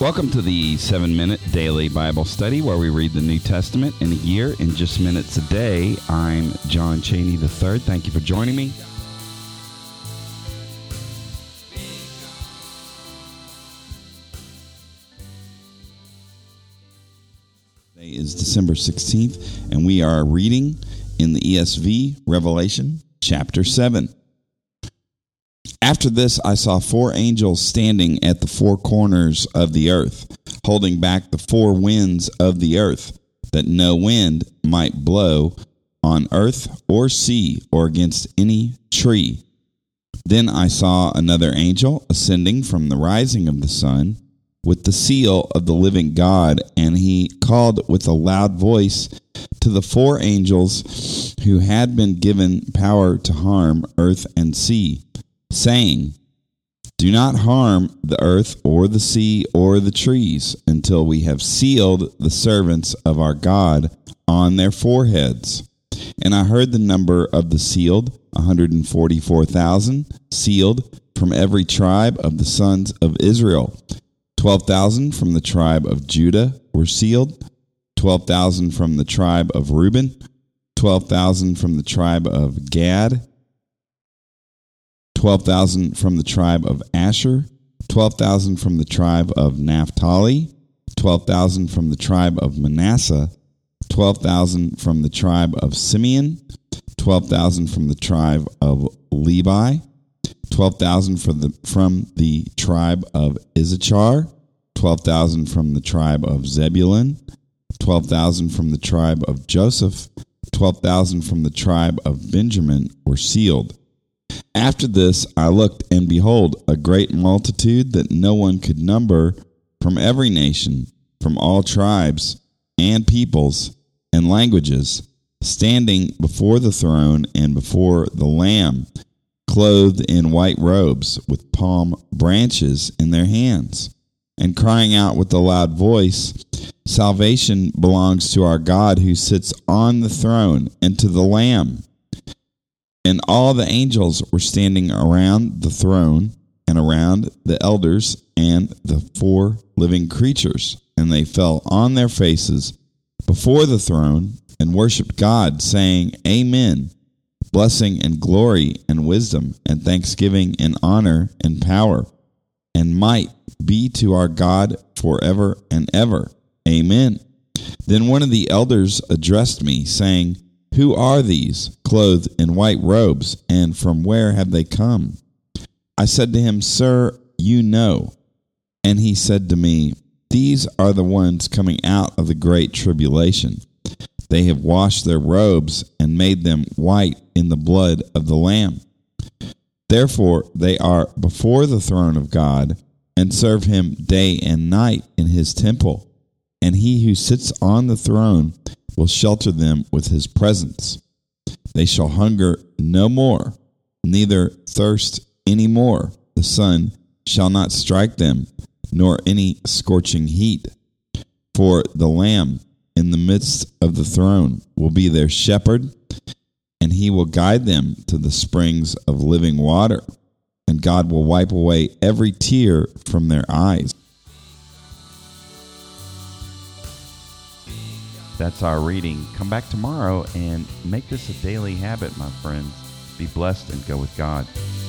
Welcome to the 7-Minute Daily Bible Study, where we read the New Testament in a year in just minutes a day. I'm John Cheney III. Thank you for joining me. Today is December 16th, and we are reading in the ESV, Revelation chapter 7. After this, I saw 4 angels standing at the 4 corners of the earth, holding back the 4 winds of the earth, that no wind might blow on earth or sea or against any tree. Then I saw another angel ascending from the rising of the sun with the seal of the living God, and he called with a loud voice to the 4 angels who had been given power to harm earth and sea, saying, "Do not harm the earth or the sea or the trees until we have sealed the servants of our God on their foreheads." And I heard the number of the sealed, 144,000, sealed from every tribe of the sons of Israel. 12,000 from the tribe of Judah were sealed, 12,000 from the tribe of Reuben, 12,000 from the tribe of Gad, 12,000 from the tribe of Asher, 12,000 from the tribe of Naphtali, 12,000 from the tribe of Manasseh, 12,000 from the tribe of Simeon, 12,000 from the tribe of Levi, 12,000 from the tribe of Issachar, 12,000 from the tribe of Zebulun, 12,000 from the tribe of Joseph, 12,000 from the tribe of Benjamin were sealed. After this I looked, and behold, a great multitude that no one could number, from every nation, from all tribes and peoples and languages, standing before the throne and before the Lamb, clothed in white robes, with palm branches in their hands, and crying out with a loud voice, "Salvation belongs to our God who sits on the throne and to the Lamb." And all the angels were standing around the throne and around the elders and the 4 living creatures, and they fell on their faces before the throne and worshipped God, saying, "Amen. Blessing and glory and wisdom and thanksgiving and honor and power and might be to our God forever and ever. Amen." Then one of the elders addressed me, saying, "Who are these, clothed in white robes, and from where have they come?" I said to him, "Sir, you know." And he said to me, "These are the ones coming out of the great tribulation. They have washed their robes and made them white in the blood of the Lamb. Therefore they are before the throne of God, and serve him day and night in his temple. And he who sits on the throne will shelter them with his presence. They shall hunger no more, neither thirst any more. The sun shall not strike them, nor any scorching heat. For the Lamb in the midst of the throne will be their shepherd, and he will guide them to the springs of living water, and God will wipe away every tear from their eyes." That's our reading. Come back tomorrow and make this a daily habit, my friends. Be blessed and go with God.